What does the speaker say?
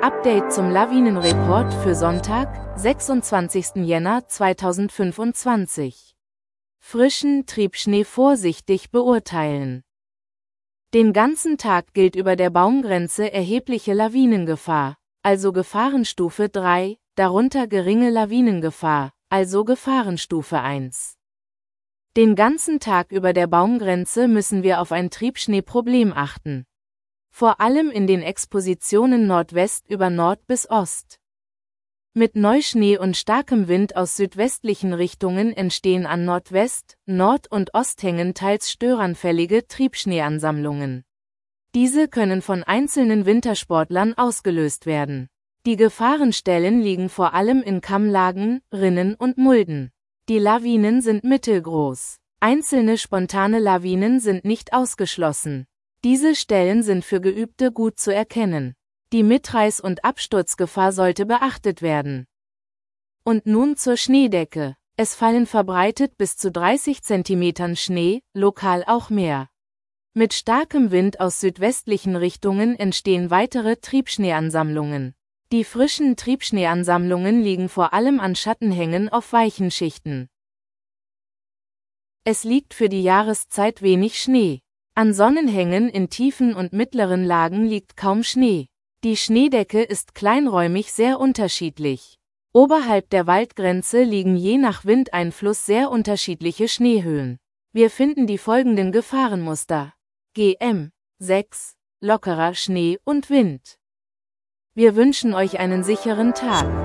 Update zum Lawinenreport für Sonntag, 26. Jänner 2025. Frischen Triebschnee vorsichtig beurteilen. Den ganzen Tag gilt über der Baumgrenze erhebliche Lawinengefahr, also Gefahrenstufe 3, darunter geringe Lawinengefahr, also Gefahrenstufe 1. Den ganzen Tag über der Baumgrenze müssen wir auf ein Triebschneeproblem achten. Vor allem in den Expositionen Nordwest über Nord bis Ost. Mit Neuschnee und starkem Wind aus südwestlichen Richtungen entstehen an Nordwest-, Nord- und Osthängen teils störanfällige Triebschneeansammlungen. Diese können von einzelnen Wintersportlern ausgelöst werden. Die Gefahrenstellen liegen vor allem in Kammlagen, Rinnen und Mulden. Die Lawinen sind mittelgroß. Einzelne spontane Lawinen sind nicht ausgeschlossen. Diese Stellen sind für Geübte gut zu erkennen. Die Mitreiß- und Absturzgefahr sollte beachtet werden. Und nun zur Schneedecke. Es fallen verbreitet bis zu 30 cm Schnee, lokal auch mehr. Mit starkem Wind aus südwestlichen Richtungen entstehen weitere Triebschneeansammlungen. Die frischen Triebschneeansammlungen liegen vor allem an Schattenhängen auf weichen Schichten. Es liegt für die Jahreszeit wenig Schnee. An Sonnenhängen in tiefen und mittleren Lagen liegt kaum Schnee. Die Schneedecke ist kleinräumig sehr unterschiedlich. Oberhalb der Waldgrenze liegen je nach Windeinfluss sehr unterschiedliche Schneehöhen. Wir finden die folgenden Gefahrenmuster. GM 6, lockerer Schnee und Wind. Wir wünschen euch einen sicheren Tag.